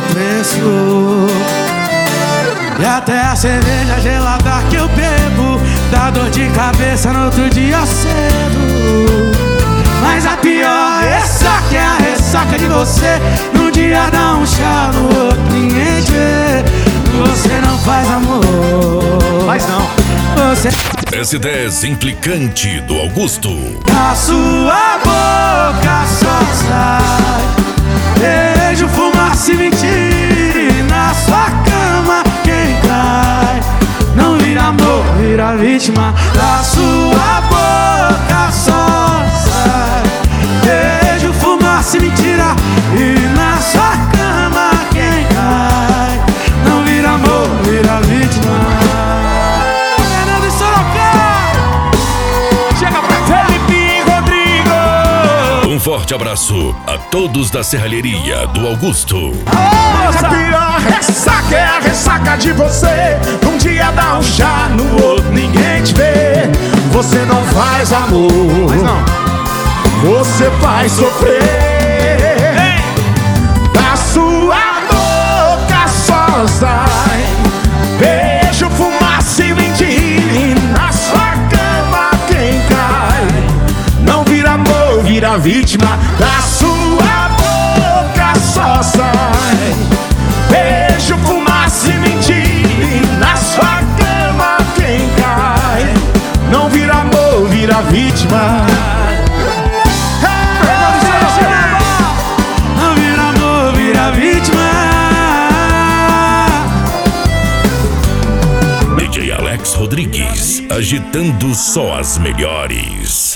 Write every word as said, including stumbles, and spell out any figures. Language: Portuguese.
preço. E até a cerveja gelada que eu bebo dá dor de cabeça no outro dia cedo. Mas a pior ressaca é a ressaca de você. Num dia dá um chá, no outro ninguém te vê. Você não faz amor, Mas não. você S dez implicante do Augusto. na sua boca só sai beijo, fumaça e mentira. E na sua cama quem cai não vira amor, vira vítima. Da sua boca só sai beijo, fumaça e mentira. E na sua cama quem cai não vira amor, vira vítima. Fernando Sorocaba, chega pra Felipe Rodrigo. Um forte abraço a todos da Serralheria do Augusto. Mas a pior ressaca é a ressaca de você. Um dia dá um chá, no outro ninguém te vê. Você não faz amor, Mas não. você faz sofrer. Da sua boca só sai beijo, fumaça e mentira. E na sua cama quem cai não vira amor, vira vítima. Da sua boca só sai beijo, fumaça e mentira. E na sua cama quem cai não vira amor, vira vítima. Não vira amor, vira vítima. D J Alex Rodrigues, agitando só as melhores.